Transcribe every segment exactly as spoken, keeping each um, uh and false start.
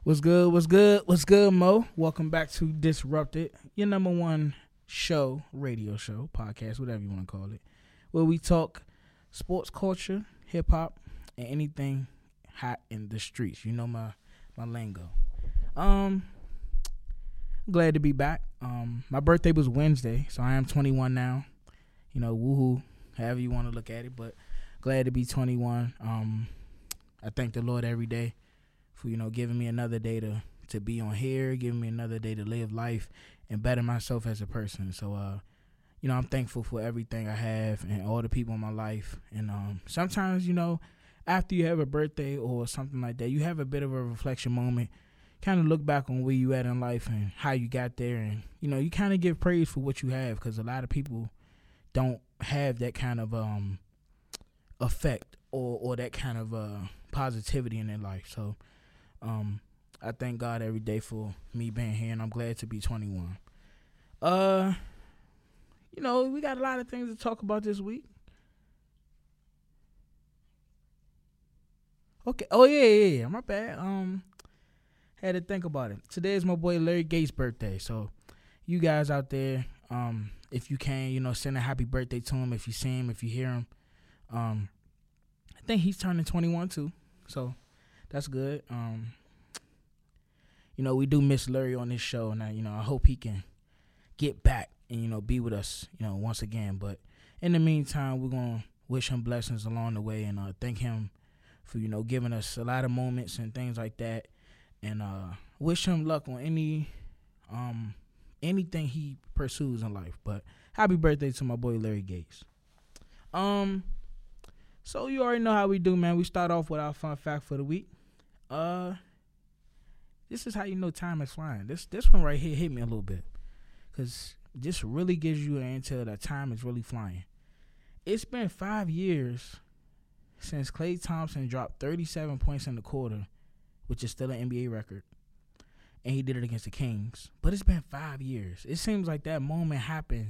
What's good? What's good? What's good, Mo? Welcome back to Disrupted, your number one show, radio show, podcast, whatever you want to call it, where we talk sports culture, hip hop, and anything hot in the streets. You know my my lingo. Um, glad to be back. Um, my birthday was Wednesday, so I am twenty-one now. You know, woohoo, however you want to look at it, but glad to be twenty-one. Um, I thank the Lord every day for, you know, giving me another day to, to be on here, giving me another day to live life and better myself as a person. So, uh, you know, I'm thankful for everything I have and all the people in my life. And um, sometimes, you know, after you have a birthday or something like that, you have a bit of a reflection moment, kind of look back on where you at in life and how you got there. And, you know, you kind of give praise for what you have, because a lot of people don't have that kind of um, effect or, or that kind of uh, positivity in their life. So, Um, I thank God every day for me being here, and I'm glad to be twenty-one. Uh, you know, we got a lot of things to talk about this week. Okay. Oh yeah, yeah, yeah. My bad. Um, had to think about it. Today is my boy Larry Gates' birthday, so you guys out there, um, if you can, you know, send a happy birthday to him. If you see him, if you hear him, um, I think he's turning twenty-one too, so. That's good. Um, you know, we do miss Larry on this show, and I, you know, I hope he can get back and, you know, be with us, you know, once again. But in the meantime, we're gonna wish him blessings along the way, and uh, thank him for, you know, giving us a lot of moments and things like that, and uh, wish him luck on any um anything he pursues in life. But happy birthday to my boy Larry Gates. Um, so you already know how we do, man. We start off with our fun fact for the week. Uh, this is how you know time is flying. This this one right here hit me a little bit, because this really gives you an intel that time is really flying. It's been five years since Klay Thompson dropped thirty-seven points in the quarter, which is still an N B A record, and he did it against the Kings. But it's been five years. It seems like that moment happened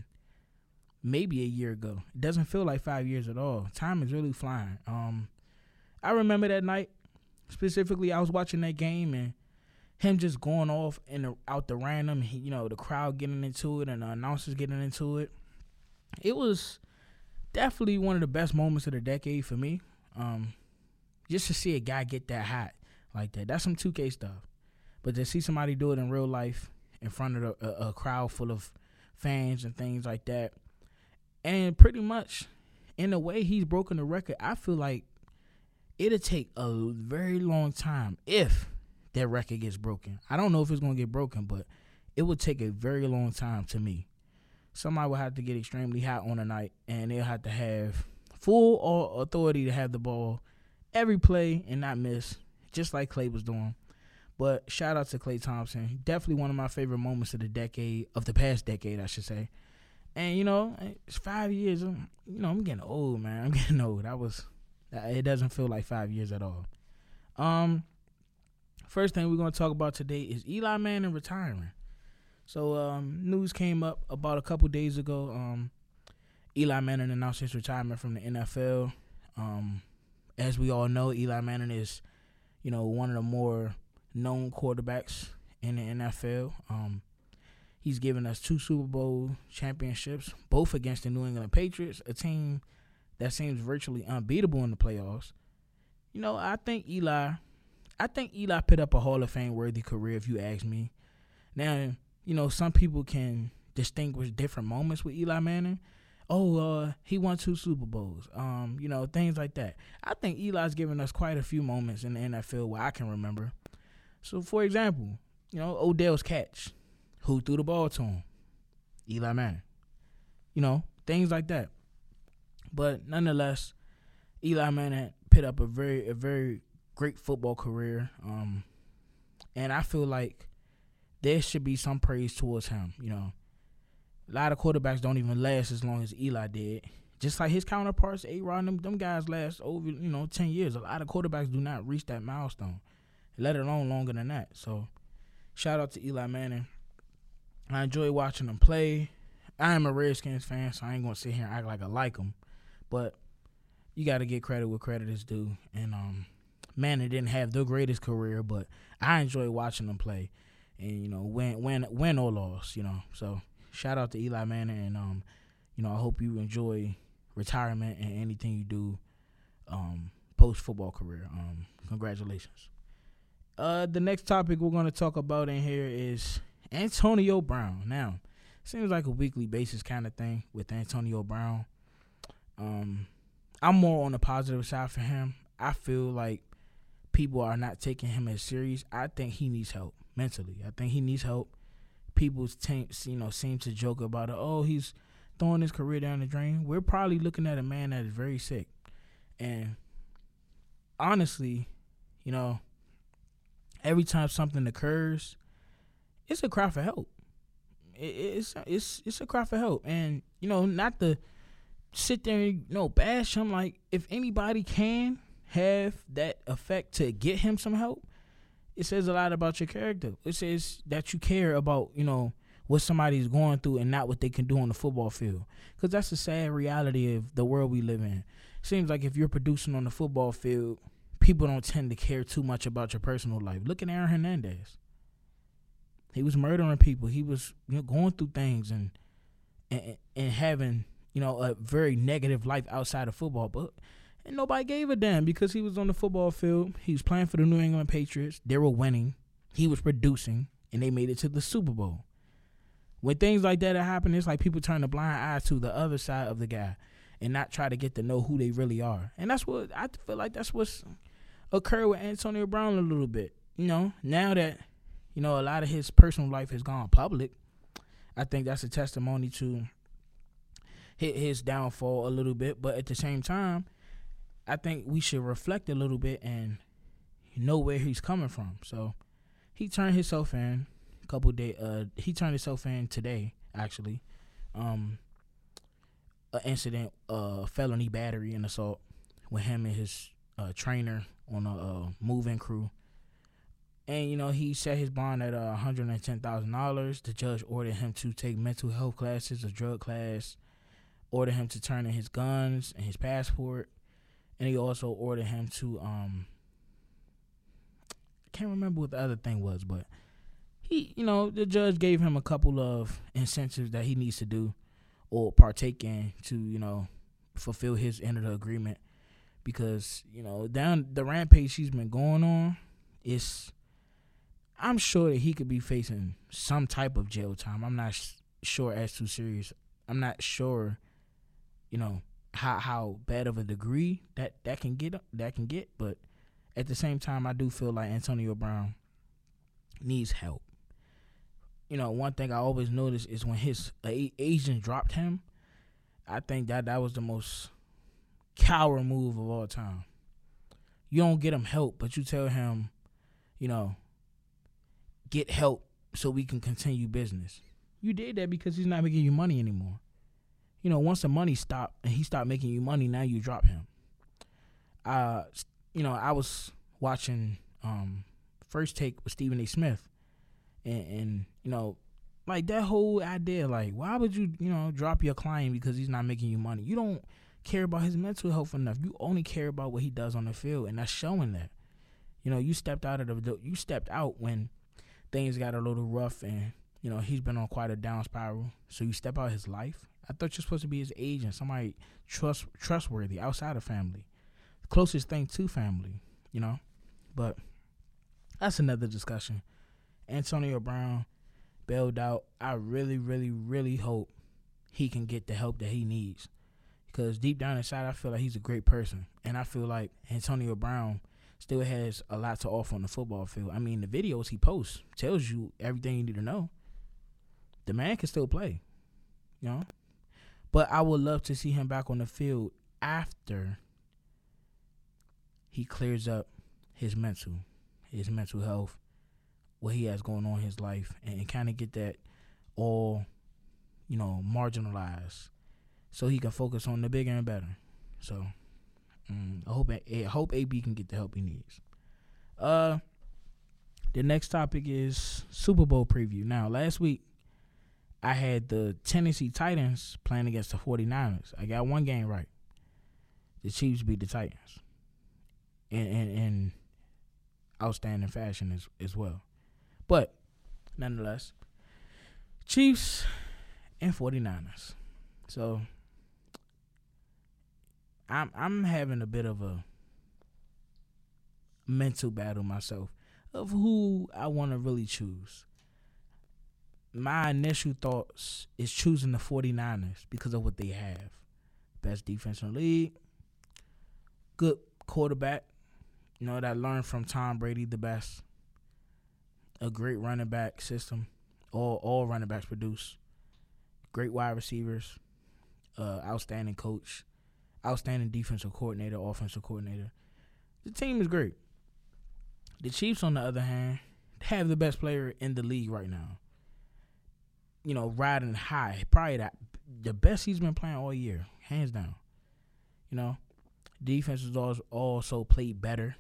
maybe a year ago. It doesn't feel like five years at all. Time is really flying. Um, I remember that night. Specifically, I was watching that game and him just going off in the, out the random, he, you know, the crowd getting into it and the announcers getting into it. It was definitely one of the best moments of the decade for me. Um, just to see a guy get that hot like that. That's some two K stuff. But to see somebody do it in real life in front of a, a, a crowd full of fans and things like that. And pretty much, in a way, he's broken the record. I feel like it'll take a very long time if that record gets broken. I don't know if it's going to get broken, but it would take a very long time to me. Somebody will have to get extremely hot on a night, and they'll have to have full authority to have the ball every play and not miss, just like Klay was doing. But shout out to Klay Thompson. Definitely one of my favorite moments of the decade, of the past decade, I should say. And, you know, it's five years. You know, I'm getting old, man. I'm getting old. I was... It doesn't feel like five years at all. Um, first thing we're going to talk about today is Eli Manning retiring. So um, news came up about a couple days ago. Um, Eli Manning announced his retirement from the N F L. Um, as we all know, Eli Manning is, you know, one of the more known quarterbacks in the N F L. Um, he's given us two Super Bowl championships, both against the New England Patriots, a team that seems virtually unbeatable in the playoffs. You know, I think Eli, I think Eli put up a Hall of Fame worthy career, if you ask me. Now, you know, some people can distinguish different moments with Eli Manning. Oh, uh, he won two Super Bowls. Um, you know, things like that. I think Eli's given us quite a few moments in the N F L where I can remember. So, for example, you know, Odell's catch. Who threw the ball to him? Eli Manning. You know, things like that. But nonetheless, Eli Manning put up a very, a very great football career, um, and I feel like there should be some praise towards him. You know, a lot of quarterbacks don't even last as long as Eli did. Just like his counterparts, A-Rod, them, them guys last over, you know, ten years. A lot of quarterbacks do not reach that milestone, let alone longer than that. So, shout out to Eli Manning. I enjoy watching him play. I am a Redskins fan, so I ain't gonna sit here and act like I like him. But you got to get credit where credit is due. And um, Manning didn't have the greatest career, but I enjoy watching him play, and you know, win, win, win or loss, you know. So shout out to Eli Manning, and um, you know, I hope you enjoy retirement and anything you do, um, post football career. Um, congratulations. Uh, the next topic we're going to talk about in here is Antonio Brown. Now, seems like a weekly basis kind of thing with Antonio Brown. Um, I'm more on the positive side for him. I feel like people are not taking him as serious. I think he needs help mentally. I think he needs help. People, t- you know, seem to joke about it. Oh, he's throwing his career down the drain. We're probably looking at a man that is very sick. And honestly, you know, every time something occurs, it's a cry for help. It, it's it's it's a cry for help, and you know, not to sit there and you know bash him. Like, if anybody can have that effect to get him some help, it says a lot about your character. It says that you care about, you know, what somebody's going through and not what they can do on the football field. Because that's the sad reality of the world we live in. It seems like if you're producing on the football field, people don't tend to care too much about your personal life. Look at Aaron Hernandez. He was murdering people. He was, you know, going through things and, and and having, you know, a very negative life outside of football. But and nobody gave a damn because he was on the football field. He was playing for the New England Patriots. They were winning. He was producing, and they made it to the Super Bowl. When things like that happen, it's like people turn a blind eye to the other side of the guy and not try to get to know who they really are. And that's what I feel like that's what's occurred with Antonio Brown a little bit. You know, now that, you know, a lot of his personal life has gone public, I think that's a testimony to his downfall a little bit. But at the same time, I think we should reflect a little bit and know where he's coming from. So he turned himself in a couple days. Uh, he turned himself in today, actually. Um, an incident, uh, felony battery and assault with him and his uh, trainer on a uh, move-in crew. And, you know, he set his bond at uh, one hundred ten thousand dollars. The judge ordered him to take mental health classes, a drug class, ordered him to turn in his guns and his passport. And he also ordered him to, um, I can't remember what the other thing was, but he, you know, the judge gave him a couple of incentives that he needs to do or partake in to, you know, fulfill his end of the agreement. Because, you know, down the rampage he's been going on, it's, I'm sure that he could be facing some type of jail time. I'm not sh- sure as too serious. I'm not sure, you know, how how bad of a degree that, that can get that can get, but at the same time, I do feel like Antonio Brown needs help. You know, one thing I always notice is when his a- agent dropped him, I think that that was the most coward move of all time. You don't get him help, but you tell him, you know, get help so we can continue business. You did that because he's not making you money anymore. You know, once the money stopped and he stopped making you money, now you drop him. Uh, you know, I was watching um, First Take with Stephen A. Smith, and, and you know, like that whole idea, like, why would you, you know, drop your client because he's not making you money? You don't care about his mental health enough. You only care about what he does on the field, and that's showing that. You know, you stepped out of the, you stepped out when things got a little rough, and you know he's been on quite a down spiral. So you step out his life. I thought you're supposed to be his agent, somebody trust trustworthy outside of family, the closest thing to family, you know. But that's another discussion. Antonio Brown bailed out. I really, really, really hope he can get the help that he needs, because deep down inside, I feel like he's a great person, and I feel like Antonio Brown still has a lot to offer on the football field. I mean, the videos he posts tells you everything you need to know. The man can still play, you know. But I would love to see him back on the field after he clears up his mental, his mental health, what he has going on in his life, and kind of get that all, you know, marginalized, so he can focus on the bigger and better. So mm, I hope I hope A B can get the help he needs. Uh, the next topic is Super Bowl preview. Now, last week I had the Tennessee Titans playing against the forty-niners. I got one game right. The Chiefs beat the Titans. And and, and outstanding fashion as as well. But nonetheless, Chiefs and 49ers. So I'm I'm having a bit of a mental battle myself of who I want to really choose. My initial thoughts is choosing the 49ers because of what they have. Best defense in the league, good quarterback, you know, that learned from Tom Brady the best, a great running back system, all all running backs produce, great wide receivers, uh, outstanding coach, outstanding defensive coordinator, offensive coordinator. The team is great. The Chiefs, on the other hand, have the best player in the league right now. You know, riding high, probably that the best he's been playing all year, hands down. You know, defense has also played better,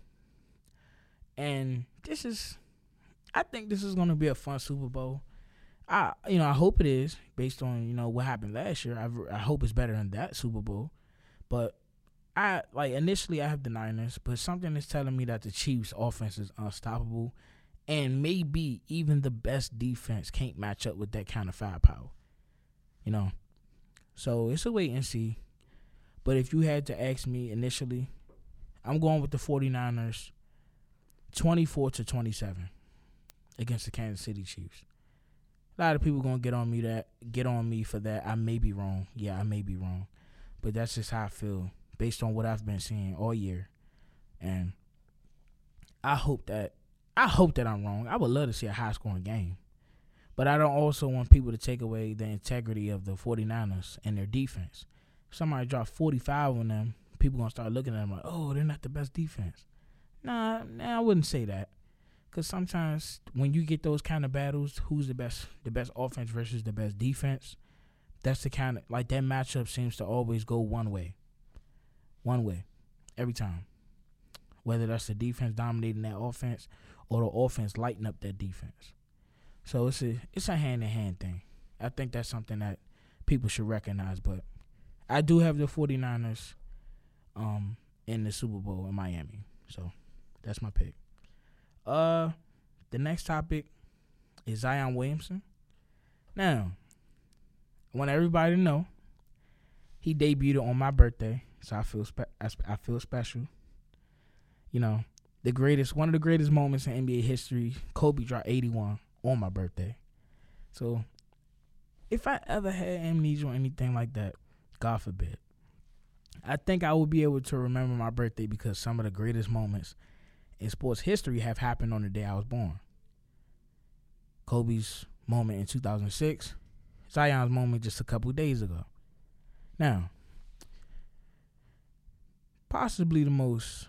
and this is, I think this is going to be a fun Super Bowl. I, you know, I hope it is based on you know what happened last year. I, I hope it's better than that Super Bowl, but I like initially I have the Niners, but something is telling me that the Chiefs' offense is unstoppable. And maybe even the best defense can't match up with that kind of firepower. You know? So it's a wait and see. But if you had to ask me initially, I'm going with the 49ers twenty-four to twenty-seven against the Kansas City Chiefs. A lot of people gonna get on me that get on me for that. I may be wrong. Yeah, I may be wrong. But that's just how I feel based on what I've been seeing all year. And I hope that I hope that I'm wrong. I would love to see a high-scoring game. But I don't also want people to take away the integrity of the 49ers and their defense. If somebody drop forty-five on them, people going to start looking at them like, oh, they're not the best defense. Nah, nah I wouldn't say that. Because sometimes when you get those kind of battles, who's the best the best offense versus the best defense, that's the kind of, like that matchup seems to always go one way. One way. Every time. Whether that's the defense dominating that offense or the offense lighting up that defense. So it's a it's a hand-in-hand thing. I think that's something that people should recognize. But I do have the 49ers um, in the Super Bowl in Miami. So that's my pick. Uh, the next topic is Zion Williamson. Now, I want everybody to know he debuted on my birthday, so I feel spe- I, I feel special. You know, the greatest, one of the greatest moments in N B A history, Kobe dropped eighty-one on my birthday. So, if I ever had amnesia or anything like that, God forbid, I think I will be able to remember my birthday because some of the greatest moments in sports history have happened on the day I was born. Kobe's moment in two thousand six, Zion's moment just a couple days ago. Now, possibly the most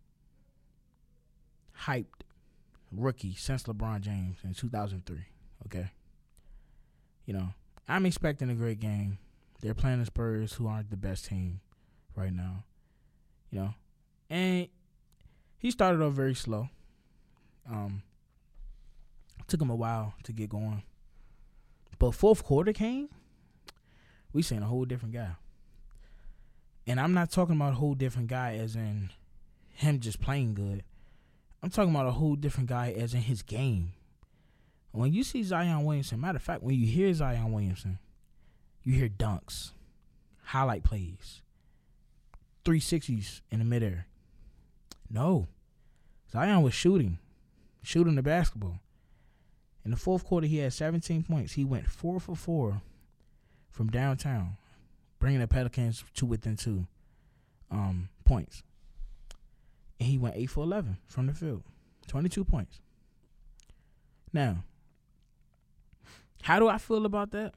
hyped rookie since LeBron James in two thousand three, okay? You know, I'm expecting a great game. They're playing the Spurs, who aren't the best team right now, you know? And he started off very slow. Um, took him a while to get going. But fourth quarter came, we seen a whole different guy. And I'm not talking about a whole different guy as in him just playing good. I'm talking about a whole different guy as in his game. When you see Zion Williamson, matter of fact, when you hear Zion Williamson, you hear dunks, highlight plays, three sixties in the midair. No. Zion was shooting, shooting the basketball. In the fourth quarter, he had seventeen points. He went four for four from downtown, bringing the Pelicans to within two um, points. And he went eight for eleven from the field, twenty-two points. Now, how do I feel about that?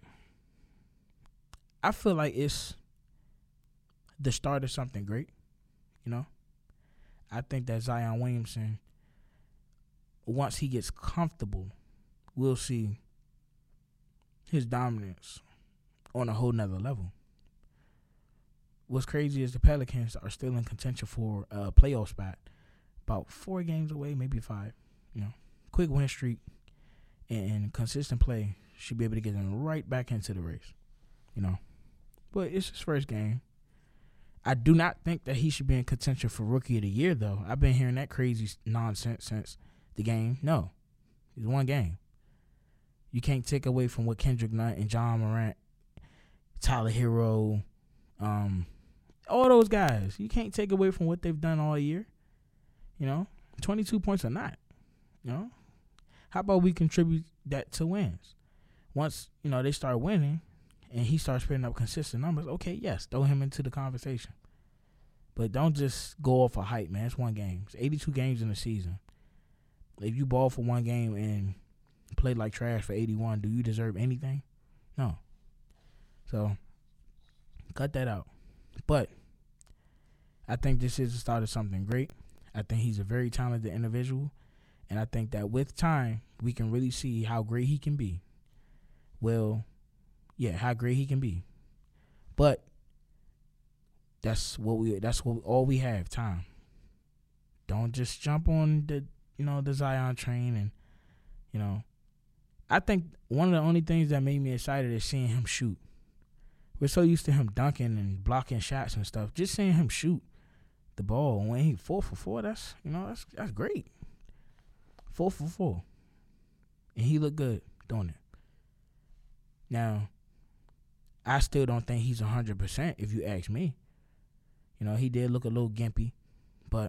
I feel like it's the start of something great, you know? I think that Zion Williamson, once he gets comfortable, we'll see his dominance on a whole nother level. What's crazy is the Pelicans are still in contention for a playoff spot. About four games away, maybe five. You know, quick win streak and consistent play should be able to get them right back into the race. You know, but it's his first game. I do not think that he should be in contention for Rookie of the Year, though. I've been hearing that crazy nonsense since the game. No. It's one game. You can't take away from what Kendrick Nunn and John Morant, Tyler Hero, um, all those guys. You can't take away from what they've done all year. You know, twenty-two points or not. You know, how about we contribute that to wins? Once, you know, they start winning and he starts putting up consistent numbers, okay, yes, throw him into the conversation. But don't just go off a hype, man. It's one game. It's eighty-two games in a season. If you ball for one game and play like trash for eighty-one, do you deserve anything? No. So, cut that out. But I think this is the start of something great. I think he's a very talented individual. And I think that with time, we can really see how great he can be. Well, yeah, how great he can be. But that's what we that's what all we have, time. Don't just jump on the, you know, the Zion train. And, you know, I think one of the only things that made me excited is seeing him shoot. We're so used to him dunking and blocking shots and stuff. Just seeing him shoot the ball when he four for four, that's, you know, that's that's great. Four for four. And he looked good doing it. Now, I still don't think he's one hundred percent if you ask me. You know, he did look a little gimpy, but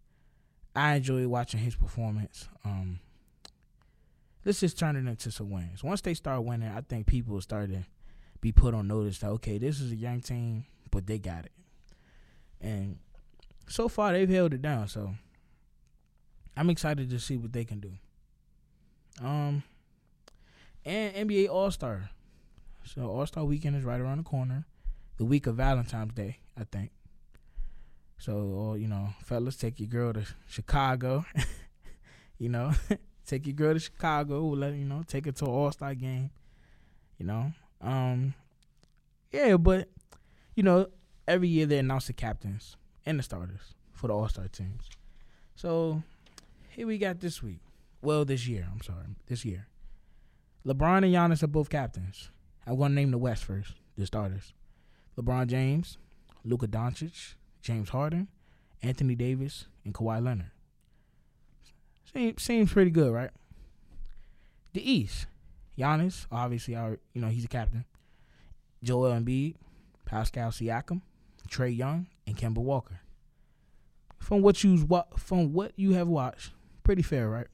I enjoyed watching his performance. Um, let's just turn it into some wins. Once they start winning, I think people will start to be put on notice that, okay, this is a young team, but they got it. And so far, they've held it down, so I'm excited to see what they can do. Um, and N B A All-Star. So All-Star Weekend is right around the corner. The week of Valentine's Day, I think. So, you know, fellas, take your girl to Chicago. you know, take your girl to Chicago. Let you know, take her to an All-Star game. You know, um, yeah, but you know, every year they announce the captains and the starters for the All-Star teams. So here we got this week. Well, this year. I'm sorry, this year. LeBron and Giannis are both captains. I'm going to name the West first, the starters. LeBron James, Luka Doncic, James Harden, Anthony Davis, and Kawhi Leonard. Seems, seems pretty good, right? The East, Giannis, obviously, our, you know, he's a captain. Joel Embiid, Pascal Siakam, Trae Young, and Kemba Walker. From what you from what you have watched, pretty fair, right?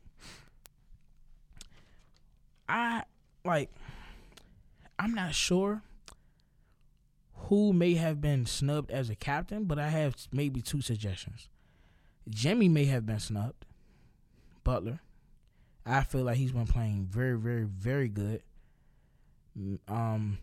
I like. I'm not sure who may have been snubbed as a captain, but I have maybe two suggestions. Jimmy may have been snubbed. Butler. I feel like he's been playing very, very, very good. Um,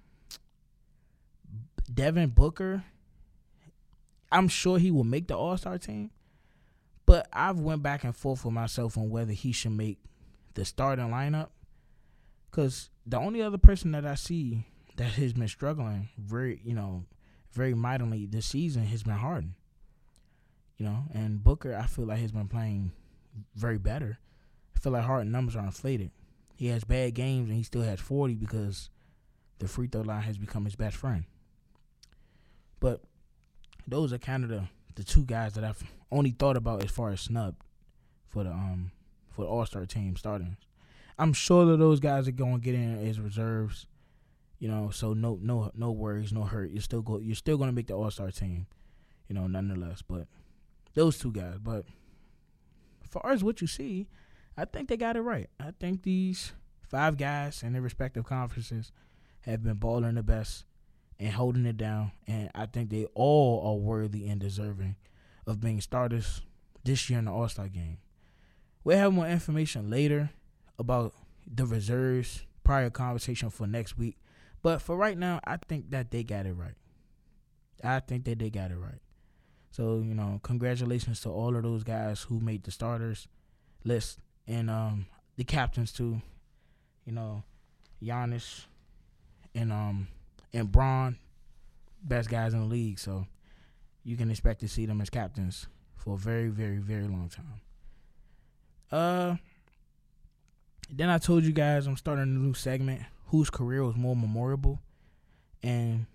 Devin Booker, I'm sure he will make the All-Star team, but I've went back and forth with myself on whether he should make the starting lineup. Because the only other person that I see that has been struggling very, you know, very mightily this season has been Harden. You know, and Booker, I feel like has been playing very better. I feel like Harden numbers are inflated. He has bad games and he still has forty because the free throw line has become his best friend. But those are kind of the, the two guys that I've only thought about as far as snubbed for the um for the All-Star team starting. I'm sure that those guys are going to get in as reserves, you know. So no, no, no worries, no hurt. You're still go. You're still going to make the All-Star team, you know, nonetheless. But those two guys. But as far as what you see, I think they got it right. I think these five guys in their respective conferences have been balling the best and holding it down, and I think they all are worthy and deserving of being starters this year in the All-Star game. We'll have more information later about the reserves, prior conversation for next week. But for right now, I think that they got it right. I think that they got it right. So, you know, congratulations to all of those guys who made the starters list and um, the captains too. You know, Giannis and um and Bron, best guys in the league. So you can expect to see them as captains for a very, very, very long time. Uh. Then I told you guys I'm starting a new segment, whose career was more memorable. And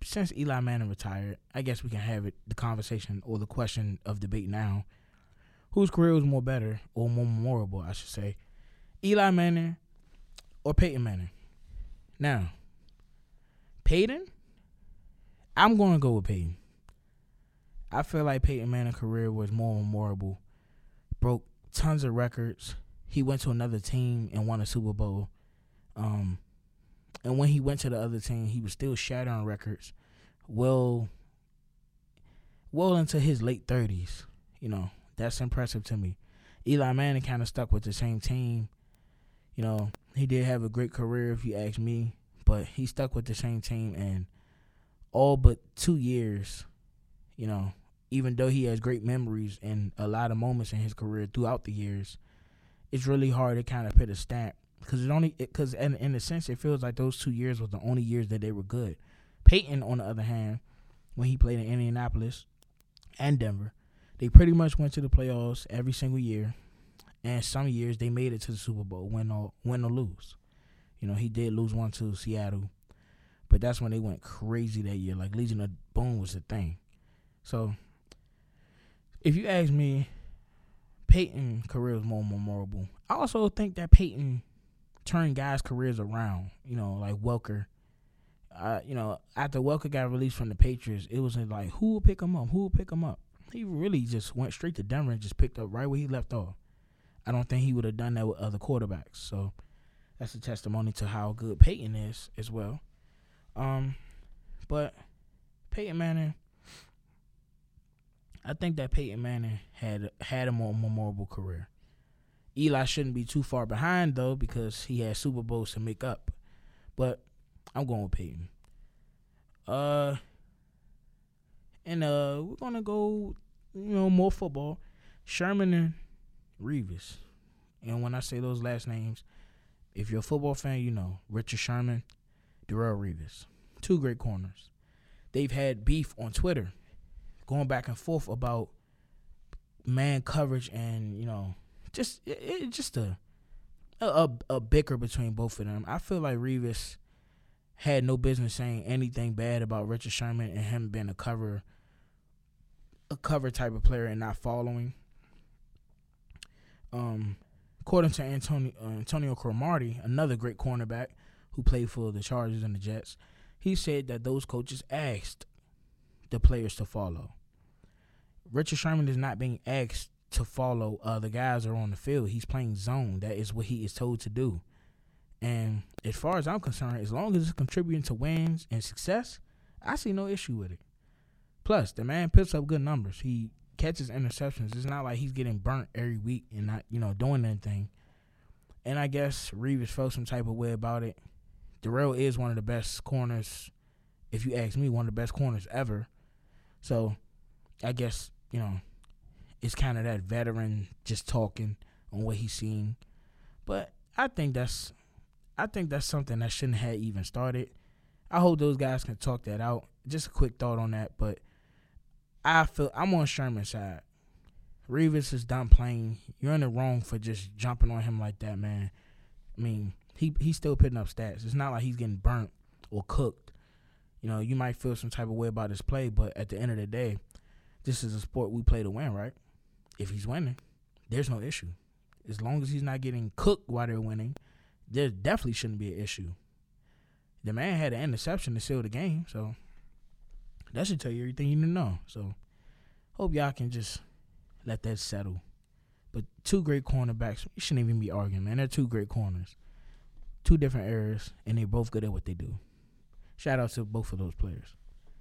since Eli Manning retired, I guess we can have it the conversation or the question of debate now. Whose career was more better or more memorable, I should say, Eli Manning or Peyton Manning? Now, Peyton, I'm going to go with Peyton. I feel like Peyton Manning's career was more memorable. Broke tons of records. He went to another team and won a Super Bowl. Um, and when he went to the other team, he was still shattering records well, well into his late thirties. You know, that's impressive to me. Eli Manning kind of stuck with the same team. You know, he did have a great career, if you ask me, but he stuck with the same team, and all but two years, you know, even though he has great memories and a lot of moments in his career throughout the years, it's really hard to kind of put a stamp because it only because in, in a sense it feels like those two years was the only years that they were good. Peyton, on the other hand, when he played in Indianapolis and Denver, they pretty much went to the playoffs every single year, and some years they made it to the Super Bowl, win or win or lose. You know, he did lose one to Seattle, but that's when they went crazy that year. Like Legion of Boom was the thing. So, if you ask me, Peyton's career is more memorable. I also think that Peyton turned guys' careers around. You know, like Welker. Uh, you know, after Welker got released from the Patriots, it was like, who will pick him up? Who will pick him up? He really just went straight to Denver and just picked up right where he left off. I don't think he would have done that with other quarterbacks. So, that's a testimony to how good Peyton is as well. Um, but Peyton Manning, I think that Peyton Manning had had a more memorable career. Eli shouldn't be too far behind, though, because he had Super Bowls to make up. But I'm going with Peyton. Uh, and uh, we're going to go, you know, more football. Sherman and Revis. And when I say those last names, if you're a football fan, you know Richard Sherman, Darrelle Revis. Two great corners. They've had beef on Twitter, going back and forth about man coverage and, you know, just it, it just a, a a bicker between both of them. I feel like Revis had no business saying anything bad about Richard Sherman and him being a cover a cover type of player and not following. Um, according to Antonio uh, Antonio Cromartie, another great cornerback who played for the Chargers and the Jets, he said that those coaches asked the players to follow. Richard Sherman is not being asked to follow uh, the guys that are on the field. He's playing zone. That is what he is told to do. And as far as I'm concerned, as long as it's contributing to wins and success, I see no issue with it. Plus, the man puts up good numbers. He catches interceptions. It's not like he's getting burnt every week and not, you know, doing anything. And I guess Revis felt some type of way about it. Darrelle is one of the best corners, if you ask me, one of the best corners ever. So, I guess, you know, it's kind of that veteran just talking on what he's seen. But I think that's I think that's something that shouldn't have even started. I hope those guys can talk that out. Just a quick thought on that, but I feel I'm on Sherman's side. Revis is done playing. You're in the wrong for just jumping on him like that, man. I mean, he he's still putting up stats. It's not like he's getting burnt or cooked. You know, you might feel some type of way about his play, but at the end of the day, this is a sport we play to win, right? If he's winning, there's no issue. As long as he's not getting cooked while they're winning, there definitely shouldn't be an issue. The man had an interception to seal the game, so that should tell you everything you need to know. So, hope y'all can just let that settle. But two great cornerbacks, you shouldn't even be arguing, man. They're two great corners. Two different eras, and they're both good at what they do. Shout out to both of those players.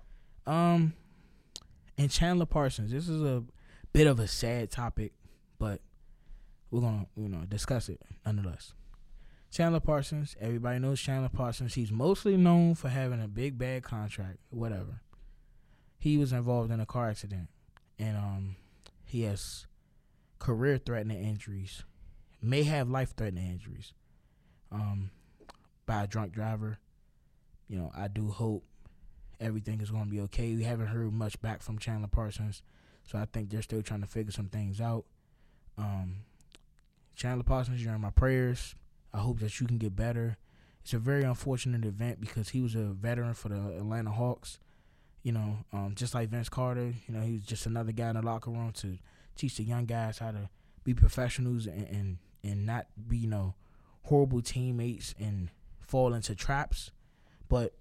Um, and Chandler Parsons, this is a bit of a sad topic, but we're going to, you know, discuss it nonetheless. Chandler Parsons, everybody knows Chandler Parsons. He's mostly known for having a big, bad contract, whatever. He was involved in a car accident, and um, he has career-threatening injuries, may have life-threatening injuries um, by a drunk driver. You know, I do hope everything is going to be okay. We haven't heard much back from Chandler Parsons, so I think they're still trying to figure some things out. Um, Chandler Parsons, you're in my prayers. I hope that you can get better. It's a very unfortunate event because he was a veteran for the Atlanta Hawks. You know, um, just like Vince Carter, you know, he was just another guy in the locker room to teach the young guys how to be professionals and and, and not be, you know, horrible teammates and fall into traps. But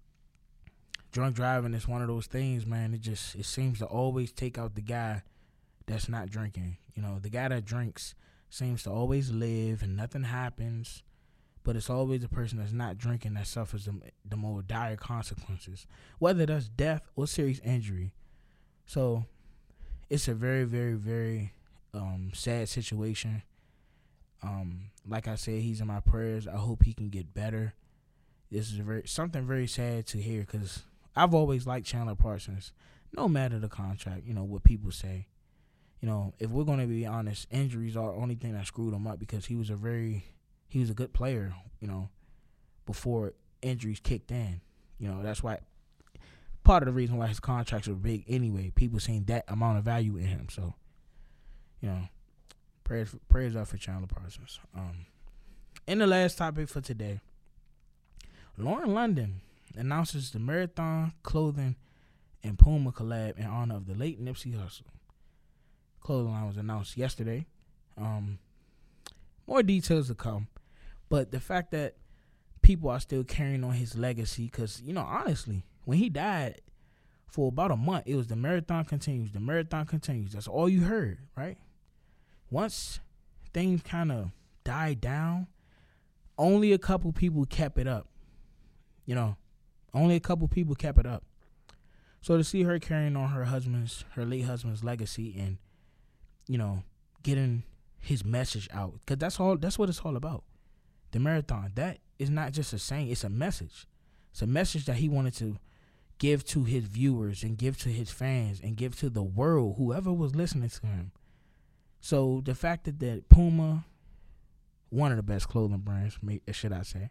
drunk driving is one of those things, man. It just it seems to always take out the guy that's not drinking. You know, the guy that drinks seems to always live and nothing happens, but it's always the person that's not drinking that suffers the, the more dire consequences, whether that's death or serious injury. So it's a very, very, very um, sad situation. Um, like I said, he's in my prayers. I hope he can get better. This is a very something very sad to hear because I've always liked Chandler Parsons, no matter the contract, you know, what people say. You know, if we're going to be honest, injuries are the only thing that screwed him up because he was a very, he was a good player, you know, before injuries kicked in. You know, that's why, part of the reason why his contracts were big anyway, people seeing that amount of value in him. So, you know, prayers, prayers up for Chandler Parsons. Um, in the last topic for today, Lauren London announces the Marathon Clothing and Puma collab in honor of the late Nipsey Hussle. Clothing line was announced yesterday. Um, more details to come. But the fact that people are still carrying on his legacy, because, you know, honestly, when he died for about a month, it was the marathon continues, the marathon continues. That's all you heard, right? Once things kind of died down, only a couple people kept it up. You know, only a couple people kept it up. So to see her carrying on her husband's, her late husband's legacy and, you know, getting his message out, because that's all, that's what it's all about. The marathon, that is not just a saying, it's a message. It's a message that he wanted to give to his viewers and give to his fans and give to the world, whoever was listening to him. So the fact that, that Puma, one of the best clothing brands, should I say,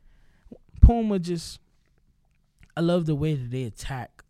Puma just, I love the way that they attack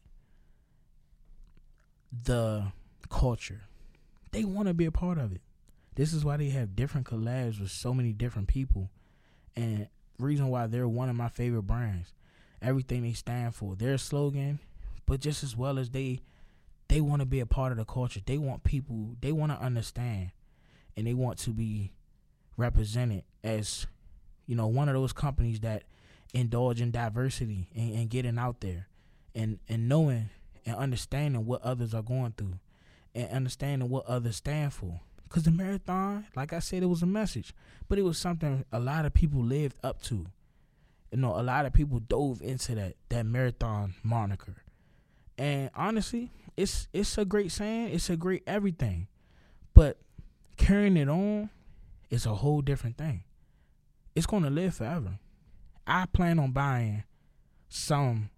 the culture. They want to be a part of it. This is why they have different collabs with so many different people. And reason why they're one of my favorite brands. Everything they stand for, their slogan, but just as well as they they want to be a part of the culture. They want people, they want to understand, and they want to be represented as, you know, one of those companies that indulge in diversity and, and getting out there and, and knowing and understanding what others are going through and understanding what others stand for. Because the marathon, like I said, it was a message, but it was something a lot of people lived up to. You know, a lot of people dove into that that marathon moniker. And honestly, it's it's a great saying. It's a great everything. But carrying it on is a whole different thing. It's going to live forever. I plan on buying some,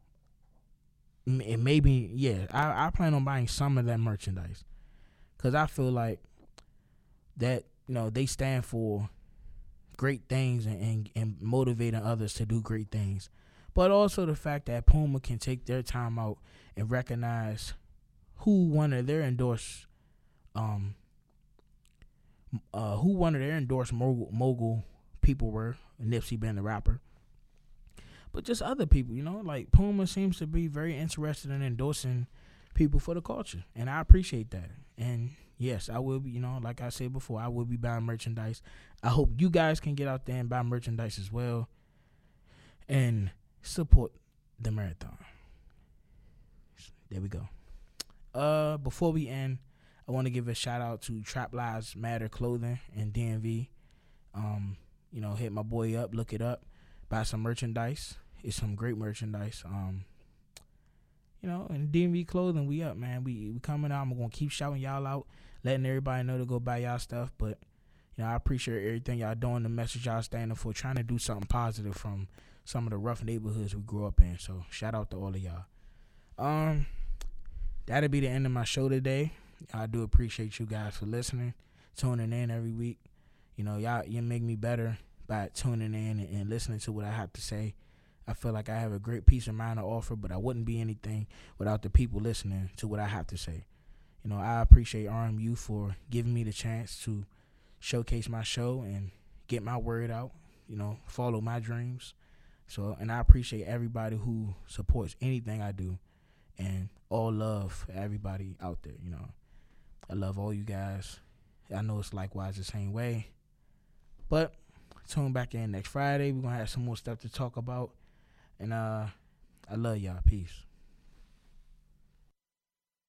and maybe, yeah, I, I plan on buying some of that merchandise. Because I feel like that, you know, they stand for great things and, and, and motivating others to do great things. But also the fact that Puma can take their time out and recognize who one of their endorsed, um, uh, who one of their endorsed mogul, mogul people were, Nipsey being the rapper. But just other people, you know, like Puma seems to be very interested in endorsing people for the culture, and I appreciate that. And yes, I will be, you know, like I said before, I will be buying merchandise. I hope you guys can get out there and buy merchandise as well and support the marathon. There we go. Uh, before we end, I want to give a shout out to Trap Lives Matter Clothing and D M V. Um, you know, hit my boy up, look it up, buy some merchandise. It's some great merchandise. Um, you know, and D M V Clothing, we up, man. We we coming out. I'm gonna keep shouting y'all out, letting everybody know to go buy y'all stuff. But you know, I appreciate everything y'all doing, the message y'all standing for, trying to do something positive from some of the rough neighborhoods we grew up in. So shout out to all of y'all. Um, that'll be the end of my show today. I do appreciate you guys for listening, tuning in every week. You know, y'all you make me better by tuning in and, and listening to what I have to say. I feel like I have a great piece of mind to offer, but I wouldn't be anything without the people listening to what I have to say. You know, I appreciate R M U for giving me the chance to showcase my show and get my word out, you know, follow my dreams. So, and I appreciate everybody who supports anything I do. and all love for everybody out there. You know, I love all you guys. I know it's likewise the same way. But tune back in next Friday. We're gonna have some more stuff to talk about. And uh, I love y'all. Peace.